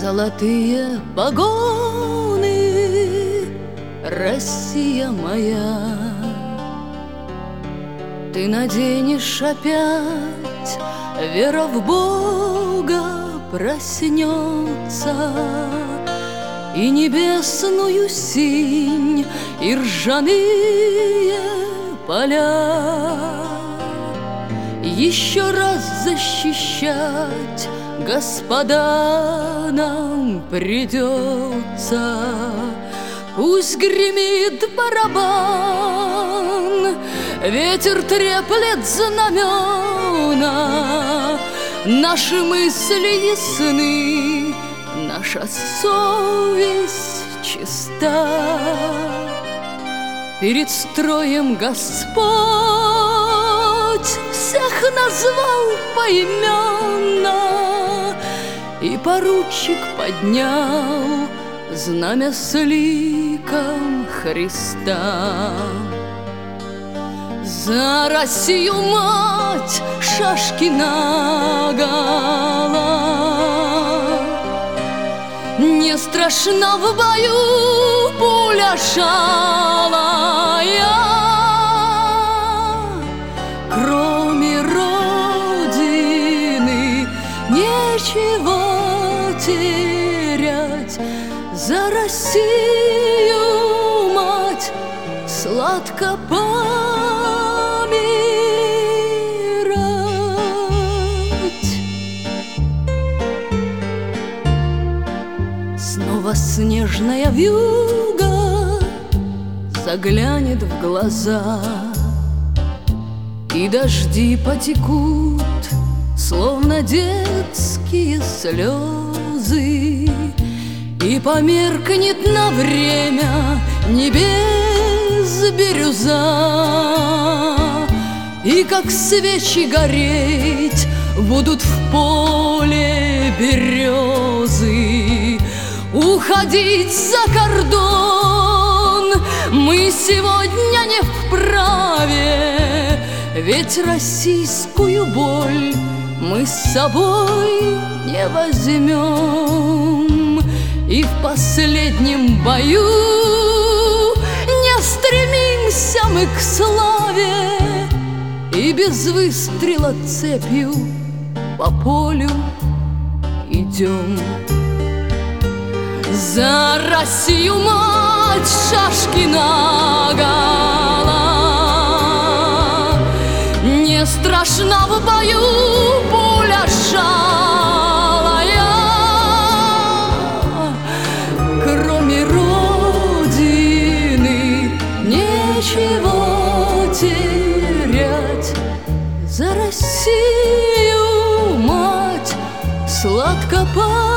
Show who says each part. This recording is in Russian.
Speaker 1: Золотые погоны, Россия моя, ты наденешь опять, вера в Бога проснется, и небесную синь, и ржаные поля. Еще раз защищать, господа, нам придется. Пусть гремит барабан, ветер треплет знамена, наши мысли ясны, наша совесть чиста. Перед строем Господь всех назвал поименно, и поручик поднял знамя с ликом Христа. За Россию, мать, шашки наголо, не страшна в бою пуля шалая. Кроме Родины нечего терять, за Россию, мать, сладко помирать. Снова снежная вьюга заглянет в глаза, и дожди потекут, словно детские слезы, и померкнет на время небес бирюза, и как свечи гореть будут в поле березы. Уходить за кордон мы сегодня не вправе, ведь российскую боль мы с собой не возьмем, и в последнем бою не стремимся мы к славе, и без выстрела цепью по полю идем. За Россию, мать, шашки наголо, не страшна в бою пуля шалая. Кроме Родины нечего терять, за Россию, мать, сладко